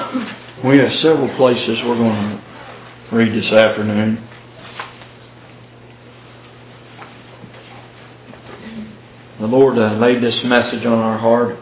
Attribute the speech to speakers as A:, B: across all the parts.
A: We have several places we're going to read this afternoon. The Lord laid this message on our heart.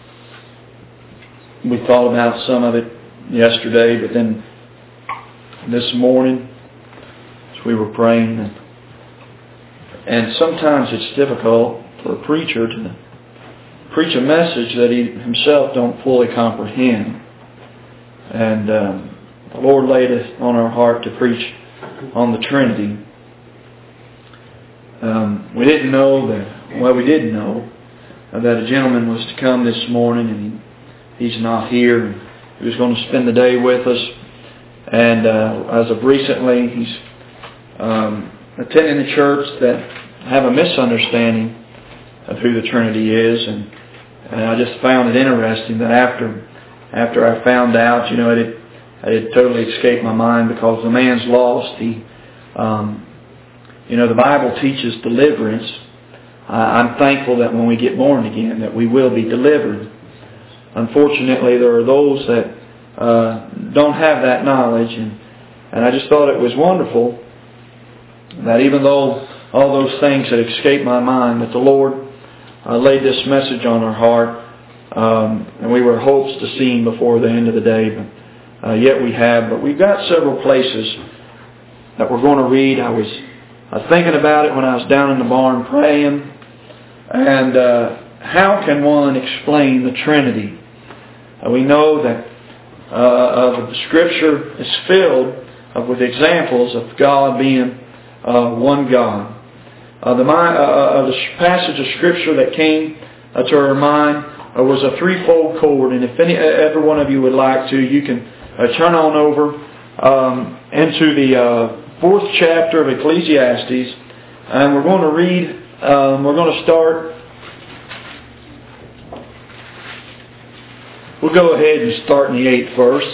A: We thought about some of it yesterday, but then this morning as we were praying, and sometimes it's difficult for a preacher to preach a message that he himself don't fully comprehend. And the Lord laid it on our heart to preach on the Trinity. We did know that a gentleman was to come this morning, and he's not here. He was going to spend the day with us. And as of recently, he's attending a church that have a misunderstanding of who the Trinity is. And I just found it interesting that after I found out, it had totally escaped my mind, because the man's lost. The Bible teaches deliverance. I'm thankful that when we get born again, that we will be delivered. Unfortunately, there are those that don't have that knowledge, and I just thought it was wonderful that even though all those things had escaped my mind, that the Lord laid this message on our heart, and we were hopes to see Him before the end of the day, but yet we have. But we've got several places that we're going to read. I was thinking about it when I was down in the barn praying, and how can one explain the Trinity? We know that the Scripture is filled with examples of God being one God. The passage of Scripture that came to our mind was a threefold cord, and if every one of you would like to, you can turn on over into the 4th chapter of Ecclesiastes, and we're going to read. We're going to start. We'll go ahead and start in the 8th verse.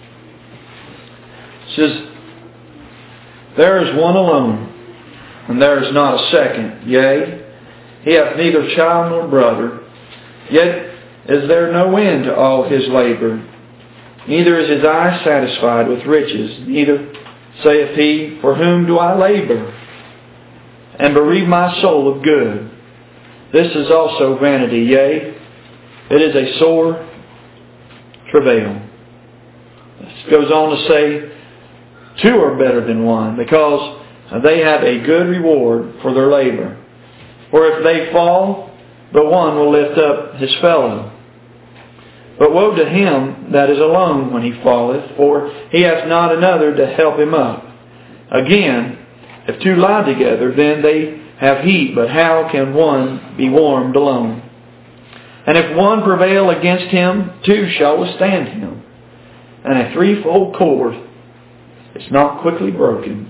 A: It says, "There is one alone, and there is not a second. Yea, he hath neither child nor brother. Yet is there no end to all his labour. Neither is his eye satisfied with riches. Neither saith he, For whom do I labour? And bereave my soul of good. This is also vanity. Yea, it is a sore travail." This goes on to say, two are better than one, because they have a good reward for their labour. For if they fall, the one will lift up his fellow. But woe to him that is alone when he falleth, for he hath not another to help him up. Again, if two lie together, then they have heat, but how can one be warmed alone? And if one prevail against him, two shall withstand him. And a threefold cord is not quickly broken.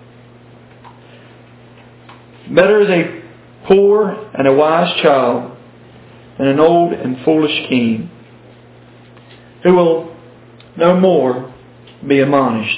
A: Better is a poor and a wise child than an old and foolish king, who will no more be admonished.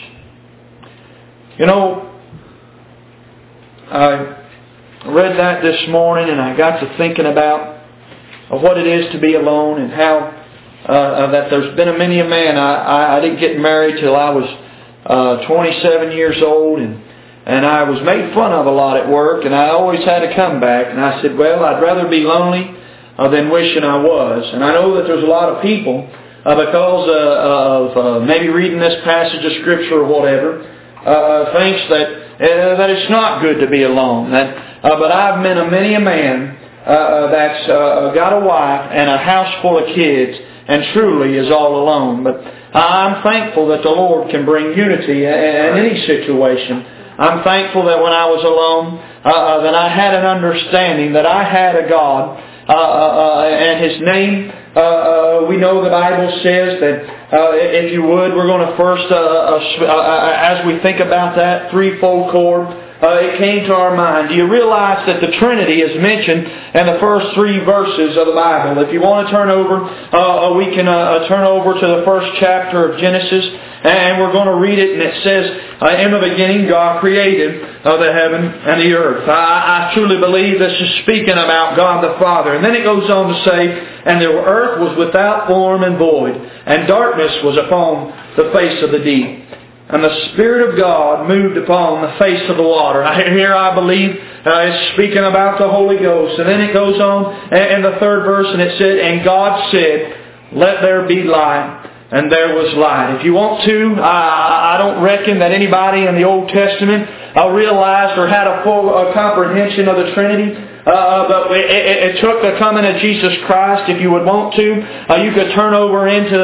A: I read that this morning, and I got to thinking about what it is to be alone, and how that there's been many a man. I didn't get married till I was 27 years old, and I was made fun of a lot at work, and I always had a comeback. And I said, well, I'd rather be lonely than wishing I was. And I know that there's a lot of people, because of maybe reading this passage of Scripture or whatever, thinks that it's not good to be alone. But I've met many a man that's got a wife and a house full of kids, and truly is all alone. But I'm thankful that the Lord can bring unity in any situation. I'm thankful that when I was alone, that I had an understanding that I had a God, and His name. We know the Bible says that if you would, we're going to first, as we think about that threefold cord, it came to our mind. Do you realize that the Trinity is mentioned in the first 3 verses of the Bible? If you want to turn over, we can turn over to the first chapter of Genesis, and we're going to read it, and it says, in the beginning God created the heaven and the earth. I truly believe this is speaking about God the Father. And then it goes on to say, And the earth was without form and void, and darkness was upon the face of the deep. And the Spirit of God moved upon the face of the water. Here I believe it's speaking about the Holy Ghost. And then it goes on in the third verse, and it said, and God said, let there be light. And there was light. If you want to, I don't reckon that anybody in the Old Testament realized or had a full comprehension of the Trinity. But it took the coming of Jesus Christ. If you would want to, you could turn over into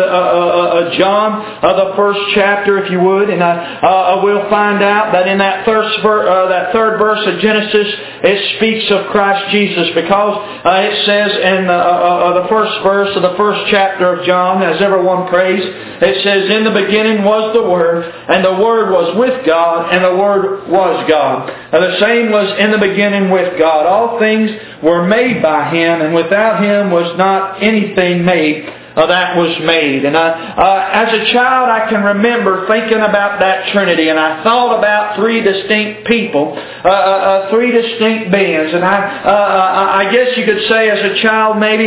A: John, the first chapter, if you would, and we'll find out that in that third verse of Genesis, it speaks of Christ Jesus, because it says in the first verse of the first chapter of John, as everyone prays, it says, in the beginning was the Word, and the Word was with God, and the Word was God. The same was in the beginning with God. All things were made by Him, and without Him was not anything made that was made. And as a child, I can remember thinking about that Trinity, and I thought about three distinct people, three distinct beings. And I guess you could say, as a child, maybe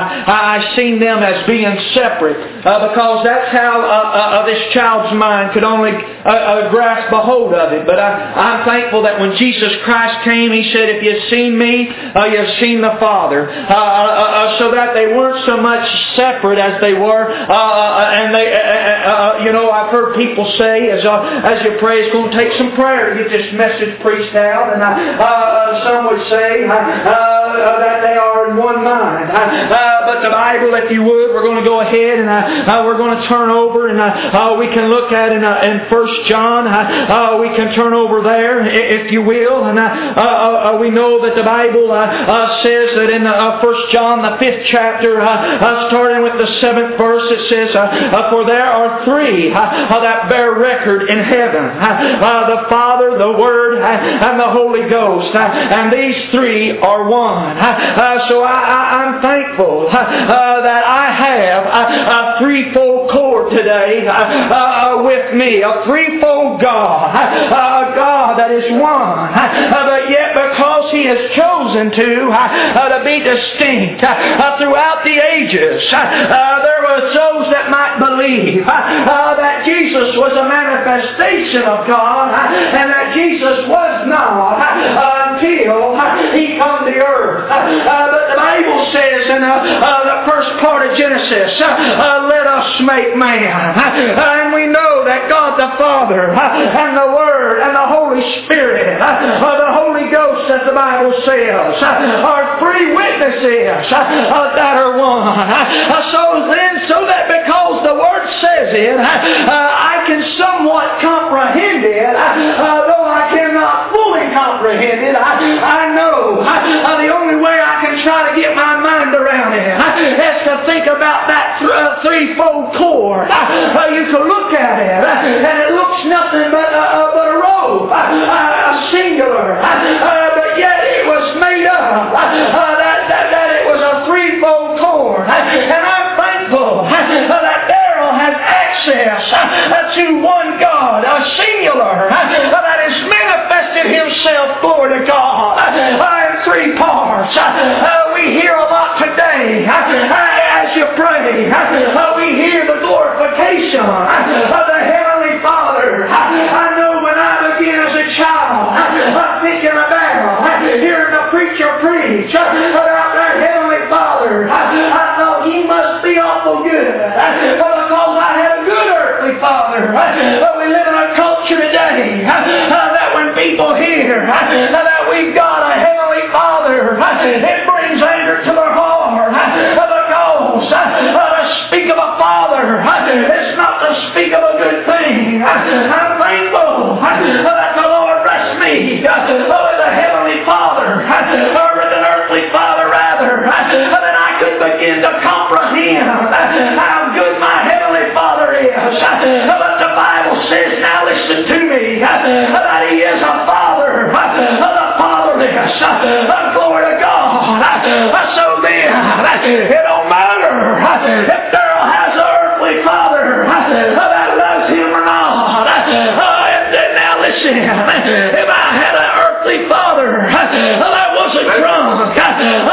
A: I seen them as being separate, because that's how this child's mind could only grasp a hold of it. But I'm thankful that when Jesus Christ came, He said, if you've seen me, you've seen the Father. So that they weren't so much separate as they were, and they, I've heard people say, as you pray, it's going to take some prayer to get this message preached out, and some would say that they are in one mind. But the Bible, if you would, we're going to go ahead and we're going to turn over, and we can look at in 1 John. We can turn over there, if you will, and we know that the Bible says that in 1 John, the 5th chapter, starting with the 7th verse, it says, for there are three that bear record in heaven, the Father, the Word, and the Holy Ghost, and these three are one. So I'm thankful that I have a threefold cord today with me, a threefold God, a God that is one, but yet because He has chosen to be distinct throughout the ages, there were those that might believe that Jesus was a manifestation of God, and that Jesus was not until He come to earth. But the Bible says in the first part of Genesis, let us make man. And we know that God the Father and the Word and the Holy Spirit, the Holy Ghost, as the Bible says, are three witnesses that are one. So that because the Word says it, I can somewhat comprehend it, though I cannot fully comprehend it. I know the only way I can try to get my mind around it is to think about that threefold cord. You can look at it, and it looks nothing but a rope, a singular, but yet it was made up that it was a threefold cord. And I'm thankful that Darrell has access to one God, a singular, that has manifested Himself, glory to God, in three parts. We hear a lot today as you pray. We hear the glorification of the Heavenly Father. I know when I began as a child, thinking about hearing a preacher preach about that Heavenly Father, I thought He must be awful good, because I had a good earthly Father. But we live in a culture today that when people hear that we've got a Heavenly Father, it brings anger to their heart, because to speak of a Father, it's not to speak of a good thing. I'm thankful that the Lord rests me with a Heavenly Father, or with an earthly Father rather, that I could begin to comprehend how good my Heavenly Father is. But the Bible says, now listen to me, that He is a Father, the fatherless. Glory to God. So then, it don't matter if Darrell has an earthly Father that loves him or not. Now listen, if I had an earthly Father that wasn't drunk, I could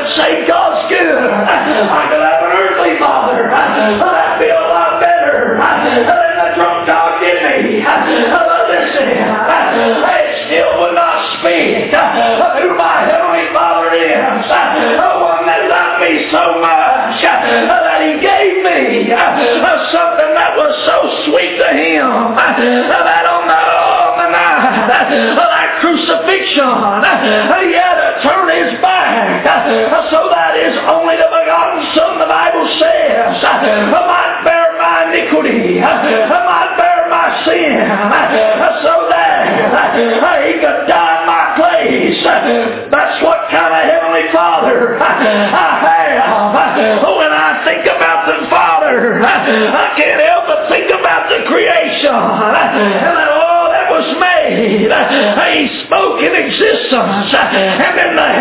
A: say God's good. I could have an earthly father. That'd be a lot better than the drunk dog did me. Listen, it still would not speak of who my heavenly Father is. One that loved me so much that He gave me something that was so sweet to Him that on the night that crucifixion He had to turn His back so that His only begotten Son, the Bible says, might bear my iniquity, might bear my sin, so that He could die in my place. That's what kind of heavenly Father I have. When I think about the Father, I can't help but think about the creation and that all that was made, He spoke in existence, and then the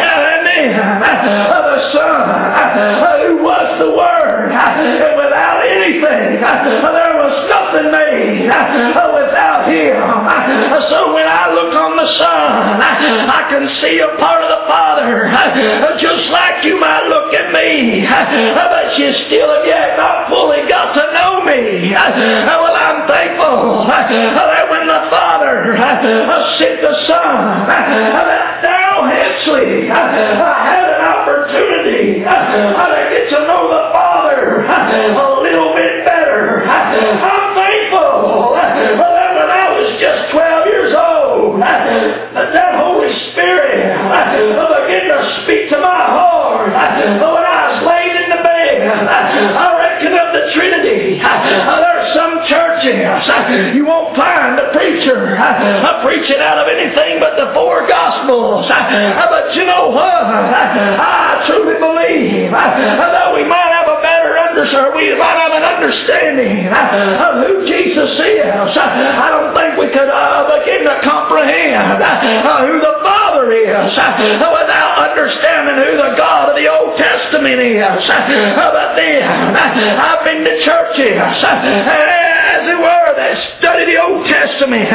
A: the Son, who was the Word, and without anything, there was nothing made without Him. So when I look on the Son, I can see a part of the Father, just like you might look at me, but you still have yet not fully got to know me. Well, I'm thankful that when the Father sent the Son, that Darrell Hensley had an opportunity to get to know the Father a little bit better. I'm thankful that when I was just 12 years old, that Holy Spirit began to speak to my heart. When I was laid in the bed, I reckon of the Trinity. There's some churches you won't find a preacher preaching out of anything but the four Gospels. But you know what? I truly believe that we might have a better we might have an understanding of who Jesus is. I don't think we could begin to comprehend who the Father is without understanding who the God of the Old Testament is. But then I've been to churches, as it were, that study the Old Testament,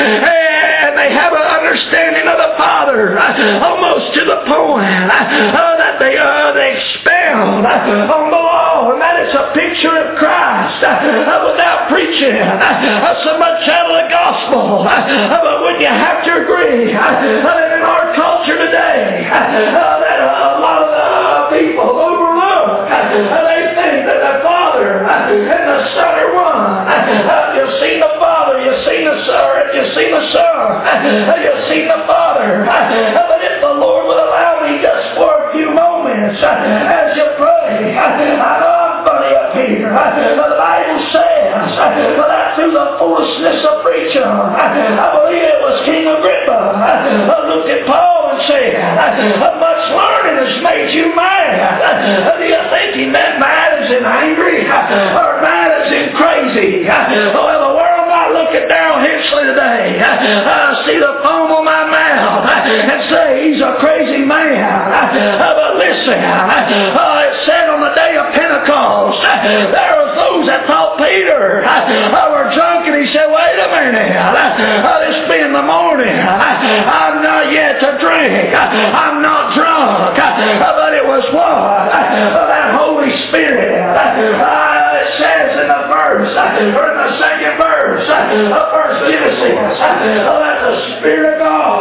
A: and they have an understanding of the Father almost to the point that they expound on the law, and that it's a picture of Christ without preaching so much out of the gospel. But when you have to agree that in our culture today that a lot of the people overlook, they think that the Father and the Son are one. You've seen the Father, you've seen the Son, you've seen the Son, you've seen the Father. But if the Lord would allow me just for a few moments as you pray, I know I'm funny up here, but the Bible says that through the foolishness of preaching, I believe it was King Agrippa looked at Paul and said, much learning has made you mad. Do you think he meant mad as in angry or mad as in crazy? Well, the world might look at Darrell Hensley today, see the foam on my mouth, and say he's a crazy man. But listen, it said on the day of Pentecost, there was those that thought Peter were drunk, and he said, wait a minute, this being the morning, I'm not yet to drink, I'm not drunk, but it was what? That Holy Spirit. It says in the verse, or in the second verse of First Genesis, that the Spirit of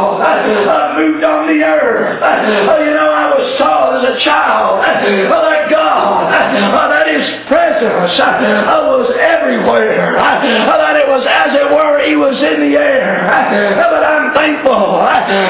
A: God moved on the earth. You know, I was taught as a child that God, that His presence was everywhere, that it was as it were He was in the air. But I'm thankful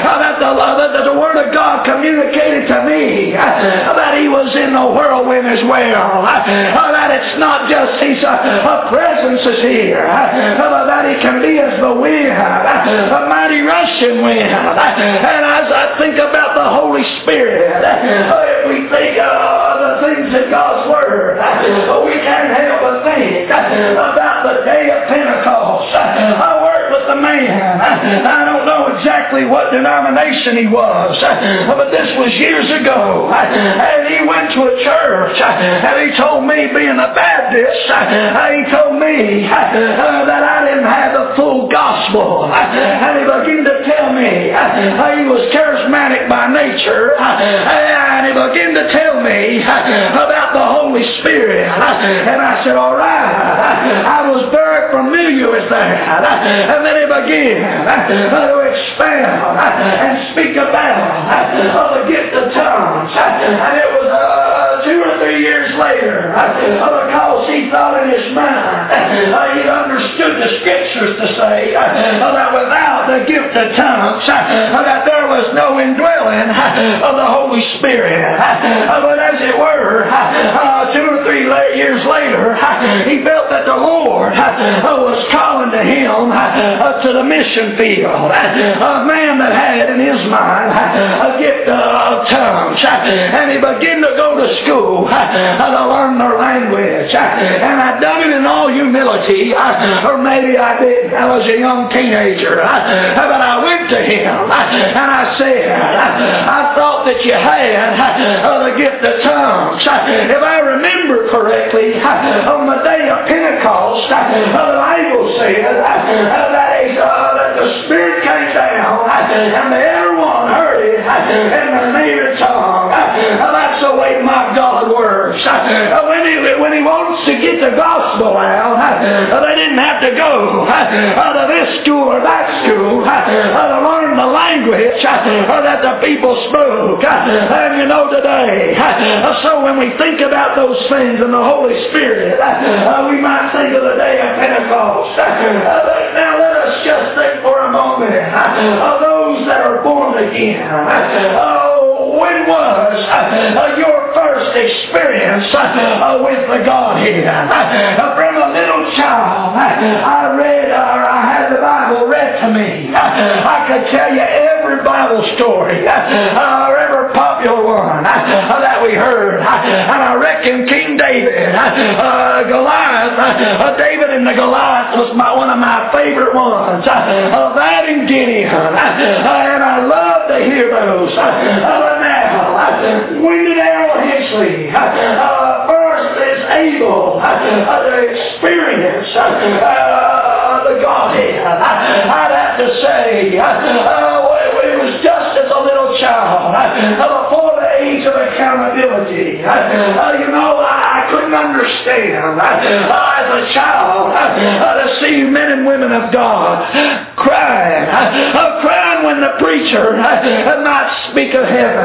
A: that the Word of God communicated to me that He was in the whirlwind as well, that it's not just His presence is here, but that He can be as the wind, a mighty rushing wind. And as I think about the Holy Spirit, if we think of the things in God's Word, we can't help but think about the day of Pentecost. I worked with a man, I don't know exactly what denomination he was, but this was years ago, and he went to a church, and he told me, being a Baptist, he told me that I didn't have the full gospel, and he began to tell me
B: me he was charismatic by nature, and he began to tell me about the Holy Spirit. And I said, all right. I was very familiar with that. And then he began to expound and speak about the gift of tongues. And it was 2 or 3 years later, because he thought in his mind he understood the Scriptures to say that without the gift of tongues that there was no indwelling of the Holy Spirit. But as it were, 2 or 3 years later, he felt that the Lord was calling to him to the mission field. A man that had in his mind a gift of tongues, and he began to go to school to learn their language. And I'd done it in all humility, or maybe I didn't. I was a young teenager, but I went to him and I said, I thought that you had the gift of tongues. If I remember correctly, on the day of Pentecost, the Bible said that the Spirit came down and everyone heard it in their native tongue. That's the way my God works. When He wants to get the gospel out, they didn't have to go to this school or that school to learn the language that the people spoke. And you know today, so when we think about those things in the Holy Spirit, we might think of the day of Pentecost. Now let us just think for a moment of those that are born again. When was your first experience with the Godhead? From a little child, I read, or I had the Bible read to me. I could tell you every Bible story, or every popular one that we heard. And I reckon King David, Goliath, David and the Goliath was one of my favorite ones. That and Gideon. And I love to hear those. When did Al Hinckley first is able to experience the Godhead? I'd have to say it was just as a little child, before the age of accountability. I couldn't understand as a child to see men and women of God crying when the preacher might speak of heaven.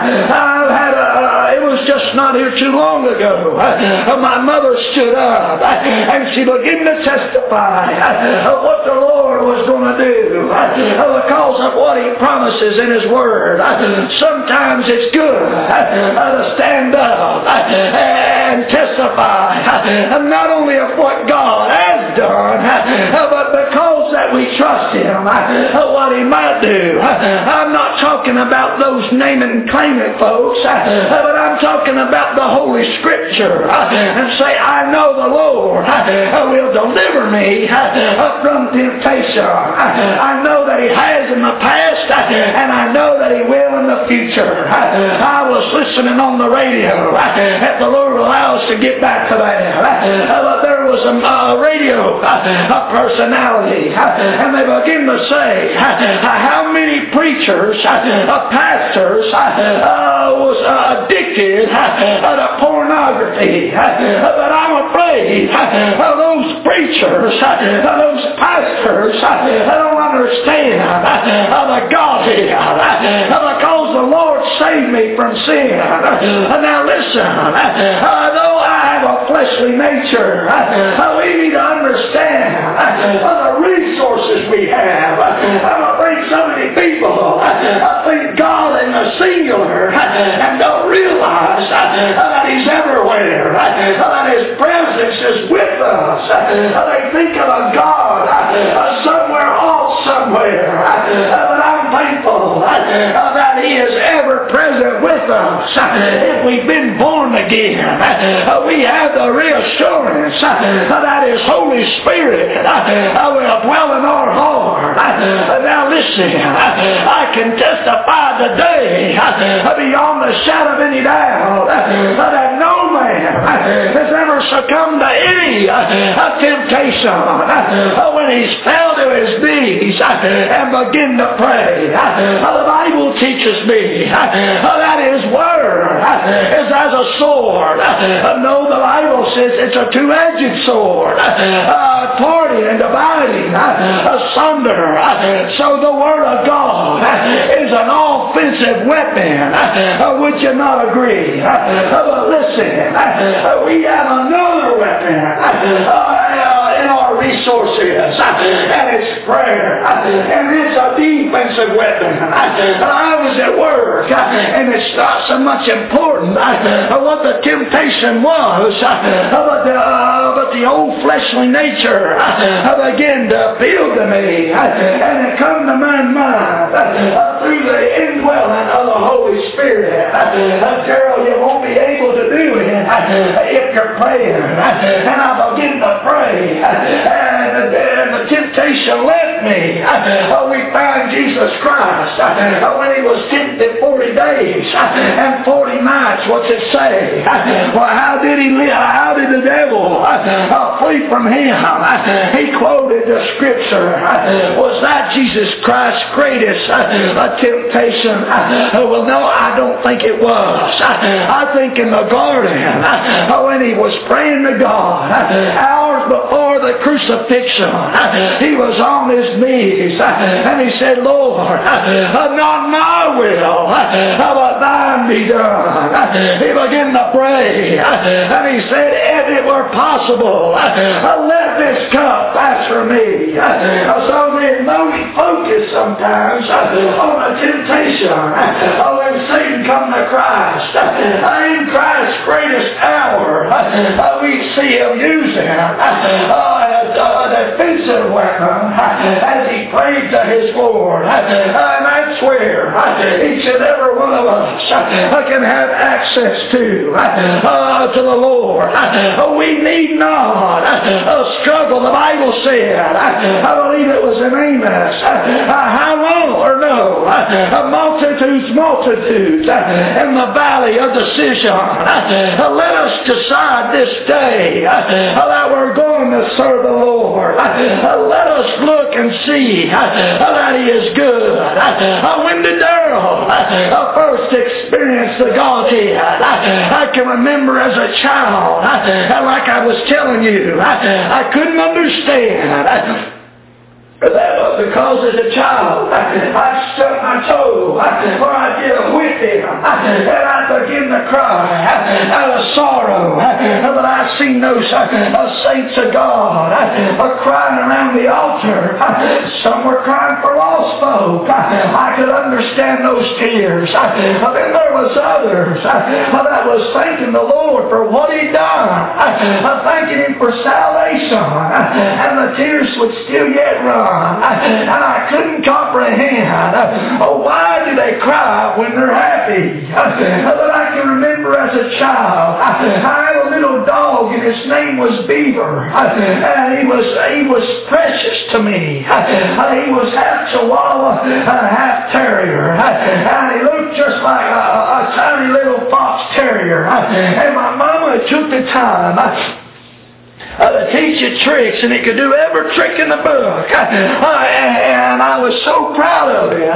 B: It was just not here too long ago. My mother stood up and she began to testify of what the Lord was going to do because of what He promises in His Word. Sometimes it's good to stand up and testify not only of what God has done, but because that we trust Him, what He might do. I'm not talking about those name and claim it folks, but I'm talking about the Holy Scripture and say, I know the Lord will deliver me from temptation. I know that He has in the past, and I know that He will in the future. I was listening on the radio, if the Lord will allow us to get back to that. But there was a radio personality, and they began to say how many preachers, pastors, was addicted to pornography. But I'm afraid those preachers, those pastors, don't understand the Godhead, because the Lord saved me from sin. Now listen, though I have a fleshly nature, we need to understand the resources we have. I'm afraid so many people think God in the singular and don't realize that He's everywhere, that His presence is with us. They think of a God somewhere off somewhere, but I'm thankful that He is ever present with us. If we've been born again, we have the reassurance that His Holy Spirit will dwell in our heart. Now listen, I can testify today beyond the shadow of any doubt that no man has ever succumbed to any temptation when he's fell to his knees and begin to pray. The Bible teaches me that His Word is as a sword. No, the Bible says it's a two-edged sword, parting and dividing asunder. So the Word of God is an offensive weapon. Would you not agree? But listen, we have another weapon in our resources, and it's prayer, and it's a defensive weapon. I was at work, and it's not so much important what the temptation was, but the old fleshly nature began to appeal to me, and it come to my mind through the indwelling of the Holy Spirit. Gerald, you won't be able to do it if you're praying. And I begin to pray, and the temptation left me. We find Jesus Christ when He was tempted 40 days and 40 nights. What's it say? Well, how did He live? How did the devil flee from Him? He quoted the scripture. Was that Jesus Christ's greatest temptation? Well, no, I don't think it was. I think in the garden, when He was praying to God, hours before the crucifixion, He was on His knees, and He said, Lord, not my will, but Thine be done. He began to pray, and He said, if it were possible, let this cup pass from me. So then, though we focus sometimes on the temptation, when Satan come to Christ, in Christ's greatest hour, we see Him using a defensive weapon as He prayed to His Lord. And that's where each and every one of us can have access to the Lord. We need not struggle. The Bible said, I believe it was in Amos, how long or no, multitudes in the valley of decision. Let us decide this day that we're going to serve the Lord. Let us look and see that He is good. When did Darrell first experience the Godhead? I can remember as a child, like I was telling you, I couldn't understand that because as a child, I stuck my toe where I did a whip him, and I began to cry out of sorrow. But I seen those saints of God crying around the altar. Some were crying for lost folk. I could understand those tears. But then there was others that was thanking the Lord for what He'd done, thanking Him for salvation, and the tears would still yet run. And I couldn't comprehend why do they cry when they're happy. But I can remember as a child, I had a little dog and his name was Beaver, and he was precious to me. He was half Chihuahua and half terrier, and he looked just like a tiny little fox terrier. And my mama took the time to teach you tricks, and he could do every trick in the book. And I was so proud of it.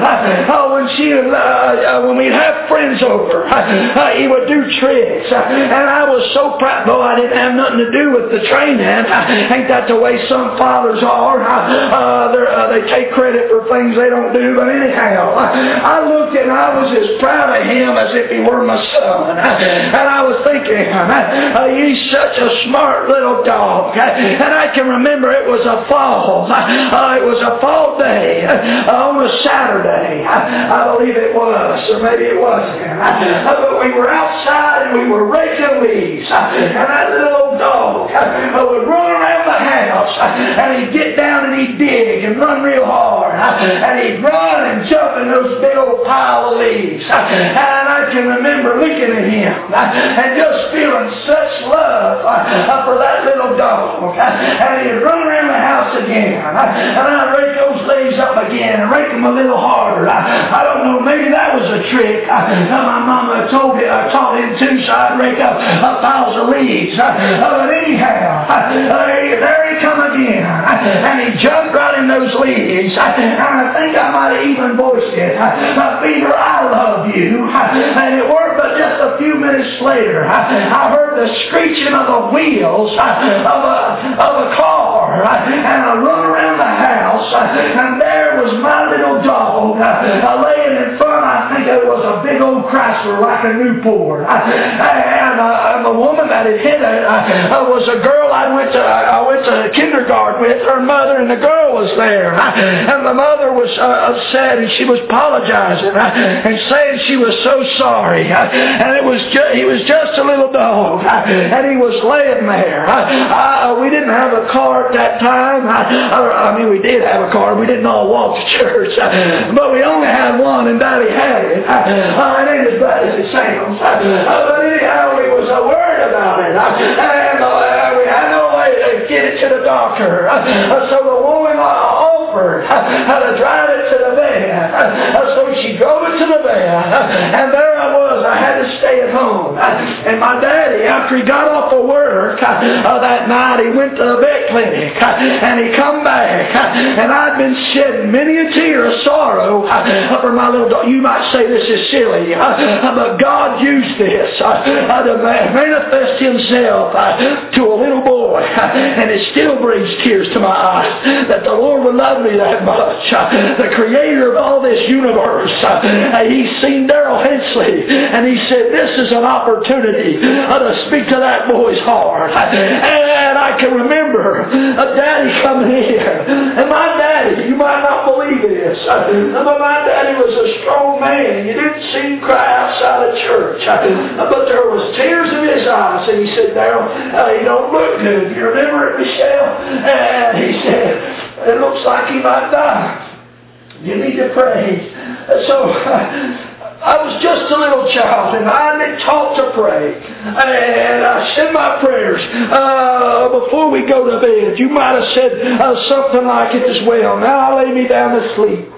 B: When we'd have friends over, he would do tricks, and I was so proud. Though I didn't have nothing to do with the training, ain't that the way some fathers are? They take credit for things they don't do. But anyhow, I looked and I was as proud of him as if he were my son. And I was thinking, he's such a smart little dog. And I can remember it was a fall. It was a fall day on a Saturday. I believe it was, or maybe it wasn't. But we were outside and we were raking leaves. And that little dog would run around the house, and he'd get down and he'd dig and run real hard. And he'd run and jump in those big old pile of leaves. And I can remember looking at him and just feeling such love for that little dog. And he'd run around the house house again. And I'd rake those legs up again and rake them a little harder. I don't know, maybe that was a trick. My mama taught him to, so I'd rake up piles of leaves. But anyhow, there he come again. And he jumped right in those leaves. And I think I might have even voiced it. Peter, I love you. And it weren't but just a few minutes later, I heard the screeching of the wheels of a car. And I run around the house. And there was my little dog laying in front. I think it was a big old Chrysler like a Newport. And the woman that had hit it was a girl I went to kindergarten with. Her mother and the girl was there. And the mother was upset and she was apologizing and saying she was so sorry. And he was just a little dog. And he was laying there. We didn't have a car at that time. We did have a car. We didn't all walk to church. But we only had one and Daddy had it. It ain't as bad as it sounds. But anyhow, we was worried about it. And we had no way to get it to the doctor. So the woman offered to drive it to the van. So she drove it to the van. And there I was. I had to stay at home. And my daddy, after he got off of work that night, he went to the vet clinic. And he come back. And I'd been shedding many a tear of sorrow for my little dog. You might say this is silly. But God used this to manifest Himself to a little boy. And it still brings tears to my eyes that the Lord would love me that much. The Creator of all this universe. He's seen Daryl Hensley and He said, this is an opportunity to speak to that boy's heart. And I can remember Daddy coming in. And my daddy, you might not believe this, but my daddy was a strong man. You didn't see him cry outside of church. But there was tears in his eyes. And he said, Daryl, you don't look good. You remember it, Michelle? And he said, it looks like he might die. You need to pray. So I was just a little child and I had been taught to pray. And I said my prayers before we go to bed. You might have said something like it as well. Now I lay me down to sleep.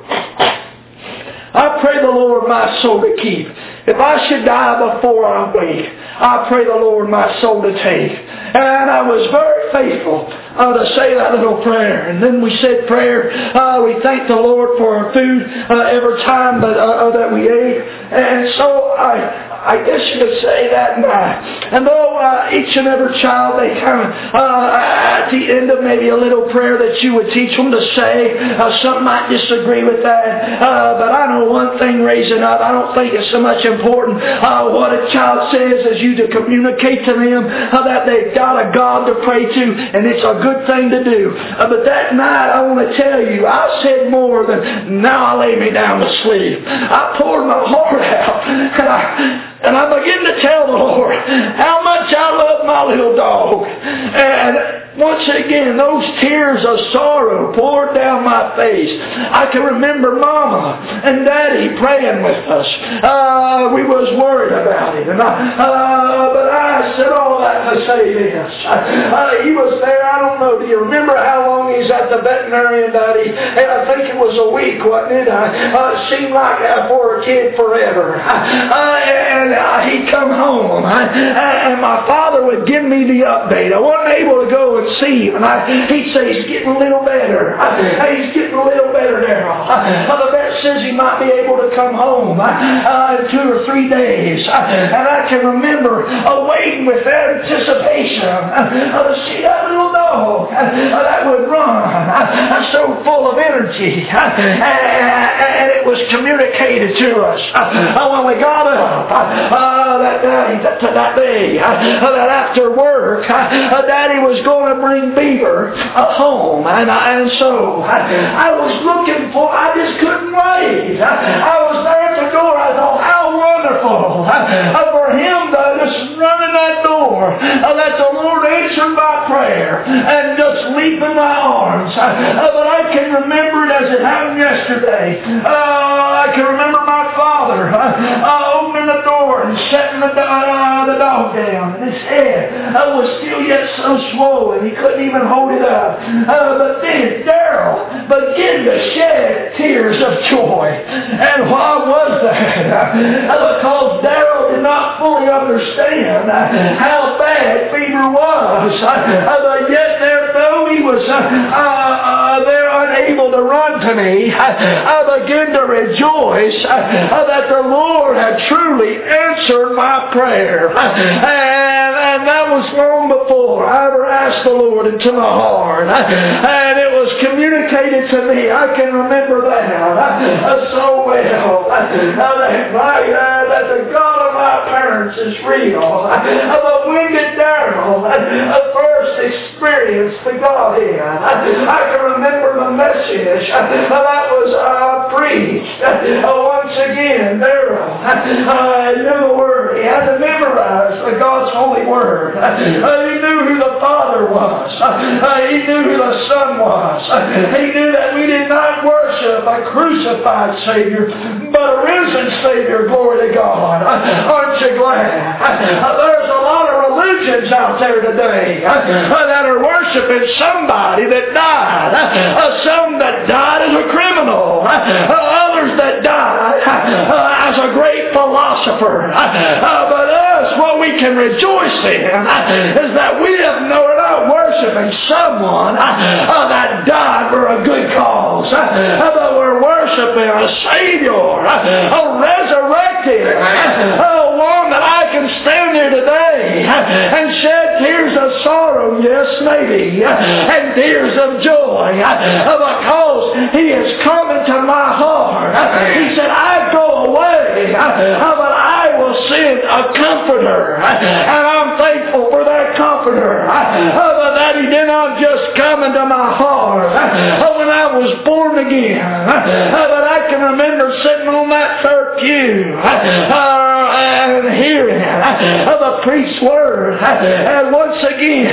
B: I pray the Lord my soul to keep. If I should die before I wake, I pray the Lord my soul to take. And I was very faithful to say that little prayer. And then we said prayer. We thanked the Lord for our food every time that we ate. And so I guess you could say that night. And though each and every child, they kind of, at the end of maybe a little prayer that you would teach them to say, some might disagree with that. But I know one thing raising up, I don't think it's so much important what a child says as you to communicate to them that they've got a God to pray to, and it's a good thing to do. But that night, I want to tell you, I said more than, now I lay me down to sleep. I poured my heart out, and I began to tell the Lord how much I love my little dog. And once again, those tears of sorrow poured down my face. I can remember Mama and Daddy praying with us. We was worried about it. But I said all that to say this. He was there, I don't know, do you remember how long he's at the veterinarian, Daddy? And I think it was a week, wasn't it? It seemed like for a kid forever. And he'd come home. And my father would give me the update. I wasn't able to go and see him. And he'd say, he's getting a little better. He's getting a little better now. The vet says he might be able to come home in 2 or 3 days. And I can remember waiting with anticipation to see that little dog that would run so full of energy. And it was communicated to us when we got up that day that after work Daddy was going to bring Beaver home, and so I was looking for, I just couldn't wait. I was there at the door. I thought, how wonderful for him to just run in that door, that the Lord answered my prayer and just leap in my arms. But I can remember it as it happened yesterday. I can remember my father opening the door and setting the dog down. And his head was still yet so swollen he couldn't even hold it up. But then Darrell began to shed tears of joy. And why was that? Because Darrell did not fully understand how bad fever was. But yet though he was there unable to run to me, I began to rejoice that the Lord had truly answered my prayer. And that was long before I ever asked the Lord into my heart. And it was communicated to me. I can remember that so well. That the God of my parents is real. But when did Darrell first experience the Godhead? I can remember the message that was preached. Once again, Darrell knew the Word. He had to memorize God's holy Word. He knew who the Father was. He knew who the Son was. He knew that we did not worship a crucified Savior, but a risen Savior. Glory to God. Aren't you glad? There's a lot of religions out there today that are worshiping somebody that died. Some that died as a criminal. Others that died as a great philosopher. But us, what we can rejoice in is that we are not worshiping someone that died for a good cause. But we're worshiping a Savior, a resurrected one that I can stand here today and shed tears of sorrow, yes, maybe, and tears of joy, because He has come into my heart. He said, I go away, but I will send a comforter, and I'm thankful for that comforter, but that He did not just come into my heart when I was born again, but I can remember sitting on that third pew and hearing the priest's word, and once again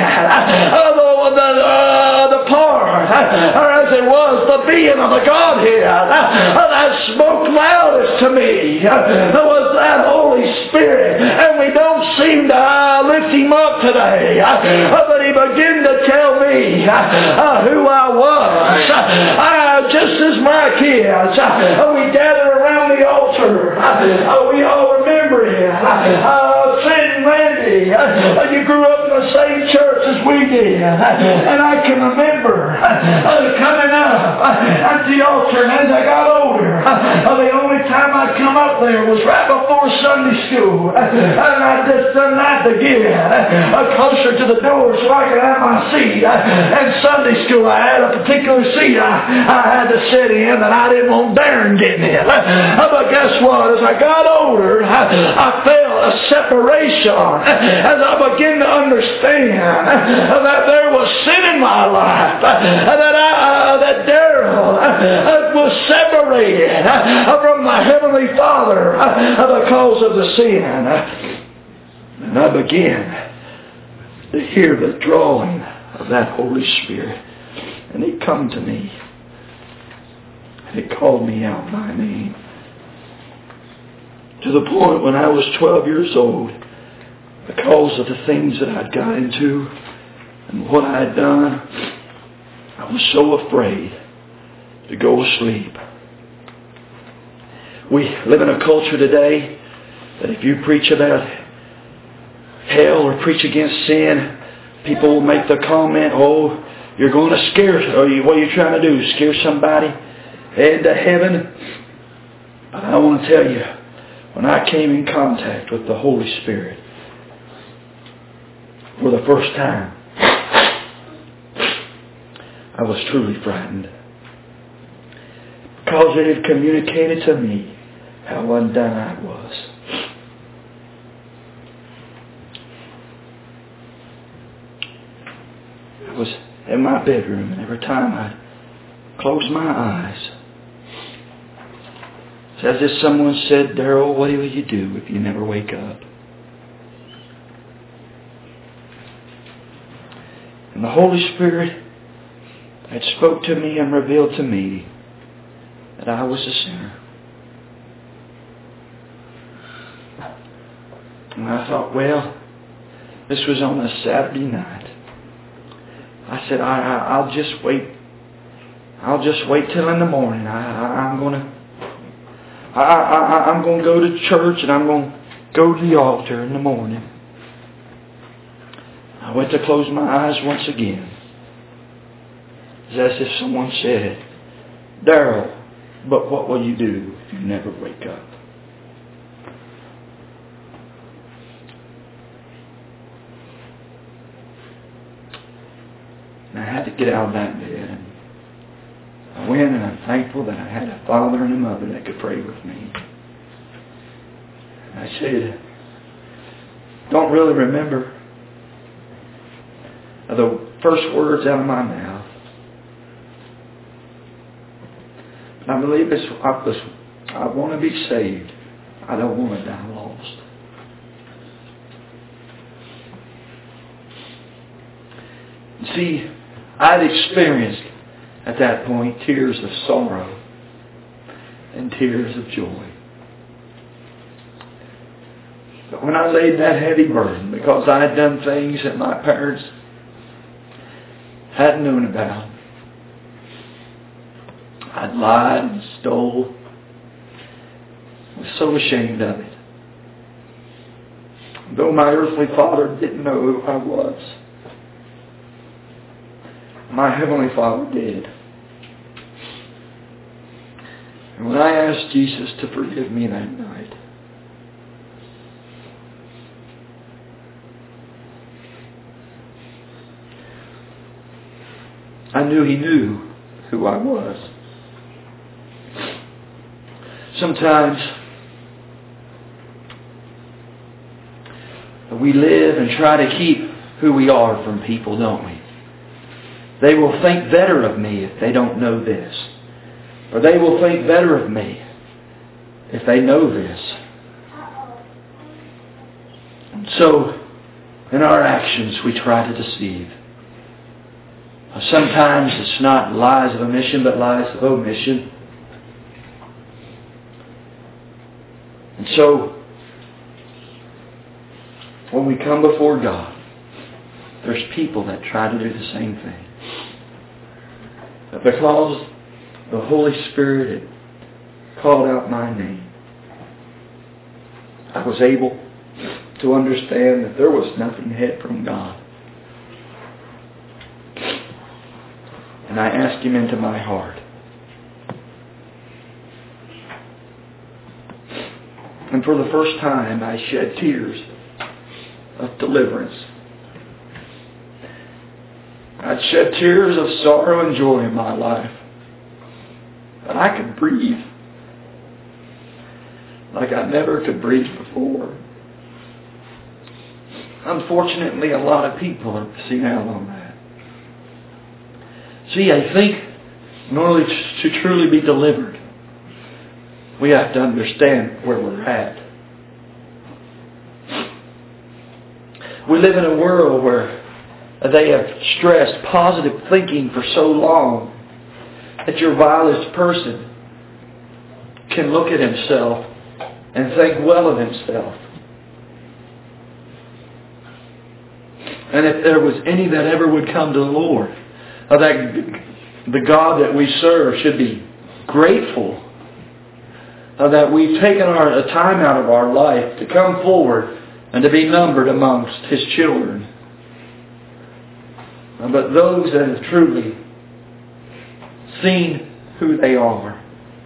B: the part, or as it was, the being of the Godhead that spoke loudest to me was that Holy Spirit. And we don't seem to lift Him up today, but He began to tell me who I was. Just as my kids, we gather around the altar, we all remember it. Sid and Randy, you grew up in the same church as we did, and I can remember coming up at the altar, and as I got older, the only time I'd come up there was right before Sunday school, and I just done that to get closer to the door so I could have my seat. And Sunday school, I had a particular seat I had to sit in that I didn't want Darren getting in. But guess what? As I got older, I felt a separation as I began to understand that there was sin in my life, that Darrell was separated from my Heavenly Father because of the sin. And I began to hear the drawing of that Holy Spirit. And He come to me. And He called me out by name. To the point when I was 12 years old, because of the things that I'd got into and what I had done, I was so afraid to go to sleep. We live in a culture today that if you preach about hell or preach against sin, people will make the comment, oh, you're going to scare, or what are you trying to do, scare somebody into heaven? But I want to tell you, when I came in contact with the Holy Spirit for the first time, I was truly frightened, because it had communicated to me how undone I was. I was in my bedroom, and every time I closed my eyes, it's as if someone said, Darrell, what will you do if you never wake up? And the Holy Spirit had spoke to me and revealed to me that I was a sinner.
A: And I thought, well, this was on a Saturday night. I said, I'll just wait. I'll just wait till in the morning. I'm going to go to church and I'm going to go to the altar in the morning. I went to close my eyes once again. It's as if someone said, Darrell, but what will you do if you never wake up? And I had to get out of that bed. And I went, and I'm thankful that I had a father and a mother that could pray with me. And I said, don't really remember the first words out of my mouth. I believe I want to be saved. I don't want to die lost. See, I'd experienced at that point tears of sorrow and tears of joy. But when I laid that heavy burden, because I had done things that my parents hadn't known about, I'd lied and stole. I was so ashamed of it. Though my earthly father didn't know who I was, my heavenly Father did. And when I asked Jesus to forgive me that night, I knew He knew who I was. Sometimes we live and try to keep who we are from people, don't we? They will think better of me if they don't know this. Or they will think better of me if they know this. And so, in our actions, we try to deceive. Sometimes it's not lies of omission, but lies of omission. And so, when we come before God, there's people that try to do the same thing. But because the Holy Spirit had called out my name, I was able to understand that there was nothing hid from God. And I asked Him into my heart. And for the first time, I shed tears of deliverance. I'd shed tears of sorrow and joy in my life. But I could breathe like I never could breathe before. Unfortunately, a lot of people are missing out on that. See, I think in order to truly be delivered, we have to understand where we're at. We live in a world where they have stressed positive thinking for so long that your vilest person can look at himself and think well of himself. And if there was any that ever would come to the Lord, that the God that we serve should be grateful that we've taken a time out of our life to come forward and to be numbered amongst His children. But those that have truly seen who they are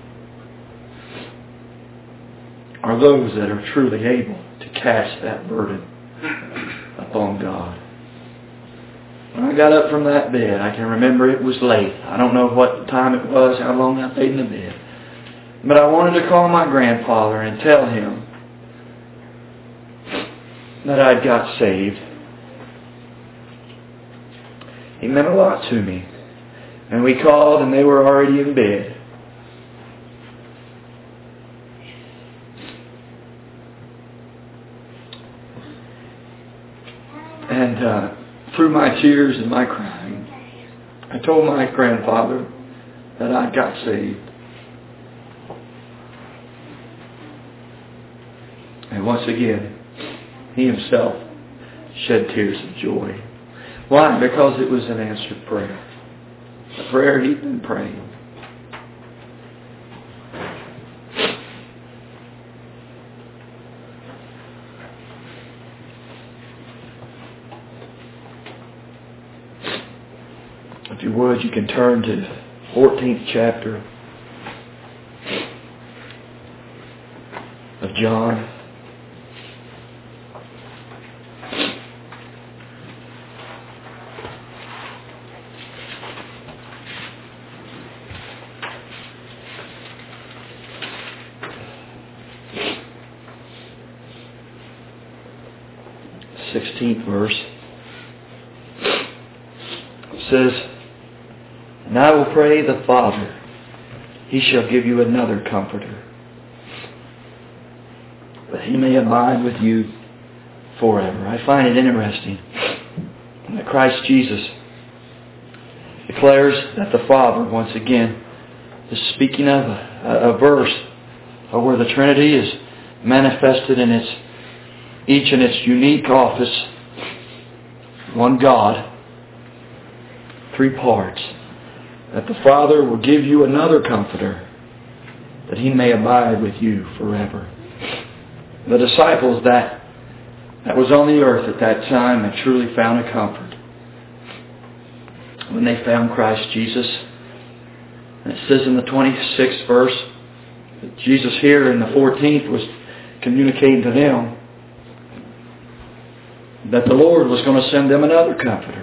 A: those that are truly able to cast that burden upon God. When I got up from that bed, I can remember it was late. I don't know what time it was, how long I laid in the bed. But I wanted to call my grandfather and tell him that I'd got saved. He meant a lot to me. And we called and they were already in bed. And through my tears and my crying, I told my grandfather that I got saved. And once again, He Himself shed tears of joy. Why? Because it was an answered prayer. A prayer He'd been praying. If you would, you can turn to 14th chapter of John. Verse. It says, "And I will pray the Father, He shall give you another Comforter, that He may abide with you forever." I find it interesting that Christ Jesus declares that the Father, once again, is speaking of a verse where the Trinity is manifested in each in its unique office. One God, three parts. That the Father will give you another Comforter, that He may abide with you forever. The disciples that was on the earth at that time had truly found a comfort when they found Christ Jesus. And it says in the 26th verse that Jesus here in the 14th was communicating to them that the Lord was going to send them another Comforter.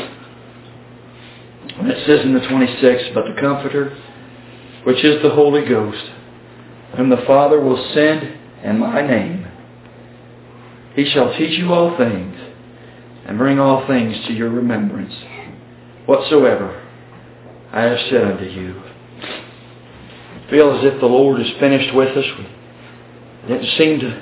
A: And it says in the 26th, "But the Comforter, which is the Holy Ghost, whom the Father will send in my name, He shall teach you all things, and bring all things to your remembrance, whatsoever I have said unto you." I feel as if the Lord is finished with us. We didn't seem to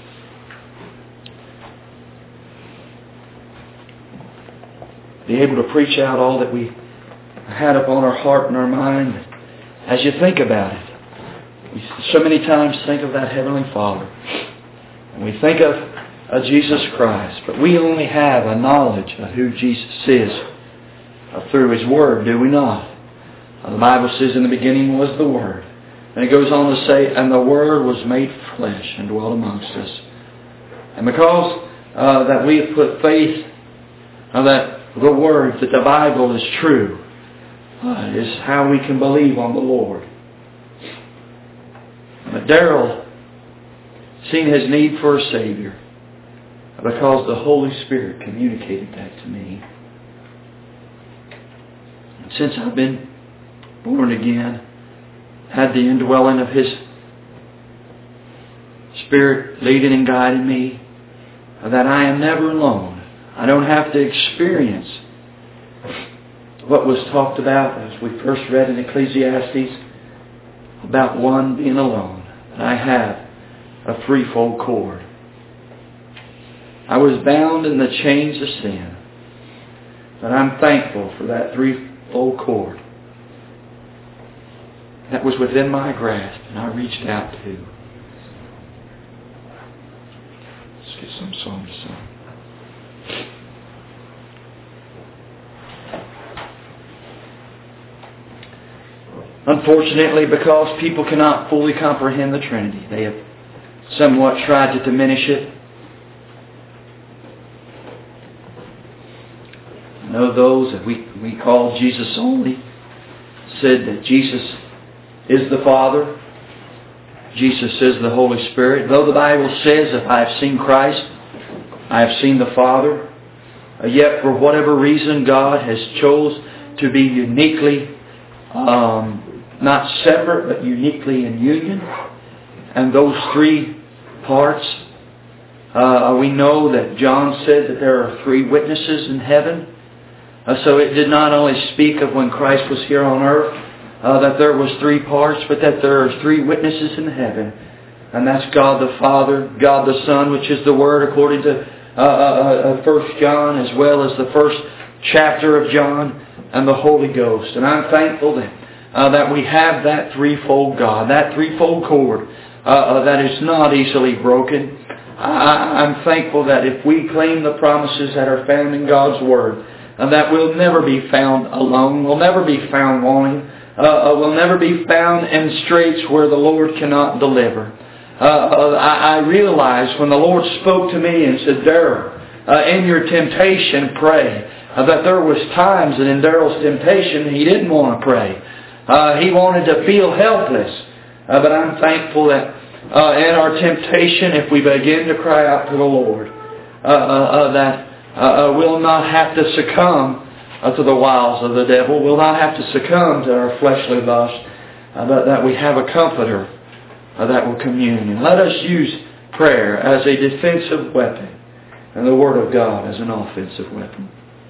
A: be able to preach out all that we had upon our heart and our mind. As you think about it, we so many times think of that Heavenly Father, and we think of Jesus Christ, but we only have a knowledge of who Jesus is through His Word, do we not? The Bible says in the beginning was the Word. And it goes on to say, "And the Word was made flesh and dwelt amongst us." And because that we have put faith that the Word, that the Bible is true, is how we can believe on the Lord. But Darrell seen his need for a Savior because the Holy Spirit communicated that to me. And since I've been born again, had the indwelling of His Spirit leading and guiding me, that I am never alone. I don't have to experience what was talked about as we first read in Ecclesiastes about one being alone. And I have a threefold cord. I was bound in the chains of sin, but I'm thankful for that threefold cord that was within my grasp and I reached out to. Let's get some songs sung. Unfortunately, because people cannot fully comprehend the Trinity, they have somewhat tried to diminish it. I know those that we call Jesus only said that Jesus is the Father, Jesus is the Holy Spirit. Though the Bible says, "If I have seen Christ, I have seen the Father," yet for whatever reason God has chose to be uniquely not separate, but uniquely in union. And those three parts, we know that John said that there are three witnesses in heaven. So it did not only speak of when Christ was here on earth, that there was three parts, but that there are three witnesses in heaven. And that's God the Father, God the Son, which is the Word according to 1 John, as well as the first chapter of John, and the Holy Ghost. And I'm thankful that we have that threefold God, that threefold cord that is not easily broken. I'm thankful that if we claim the promises that are found in God's Word, that we'll never be found alone. We'll never be found wanting. We'll never be found in straits where the Lord cannot deliver. I realized when the Lord spoke to me and said, Darrell, in your temptation, pray. That there was times that in Darrell's temptation he didn't want to pray. He wanted to feel helpless. But I'm thankful that in our temptation, if we begin to cry out to the Lord, that we'll not have to succumb to the wiles of the devil. We'll not have to succumb to our fleshly lust. But that we have a Comforter that will commune. And let us use prayer as a defensive weapon and the Word of God as an offensive weapon.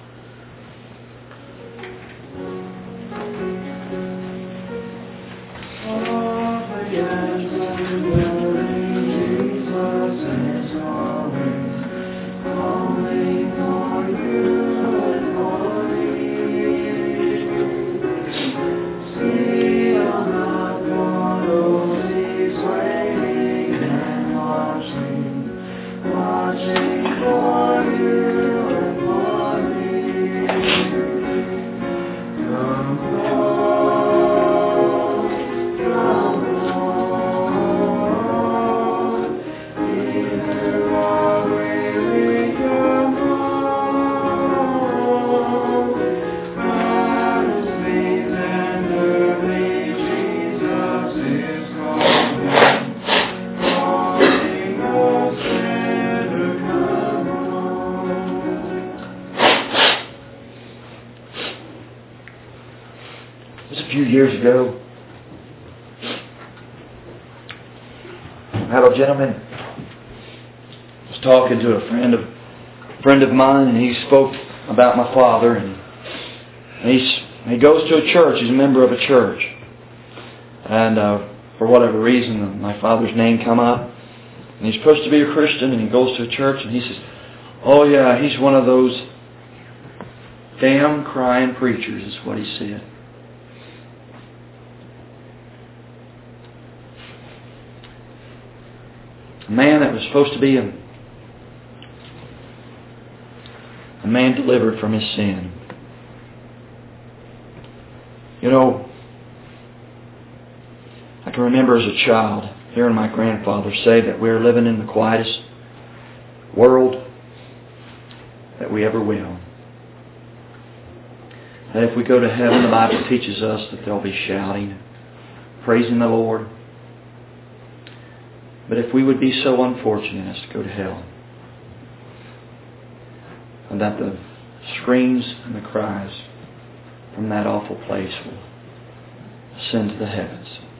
A: Years ago, I had a gentleman was talking to a friend of mine, and he spoke about my father, and he goes to a church. He's a member of a church, and for whatever reason, my father's name come up, and he's supposed to be a Christian, and he goes to a church, and he says, "Oh yeah, he's one of those damn crying preachers," is what he said. A man that was supposed to be a man delivered from his sin. You know, I can remember as a child hearing my grandfather say that we're living in the quietest world that we ever will. That if we go to heaven, the Bible teaches us that there'll be shouting, praising the Lord. But if we would be so unfortunate as to go to hell, and that the screams and the cries from that awful place will ascend to the heavens,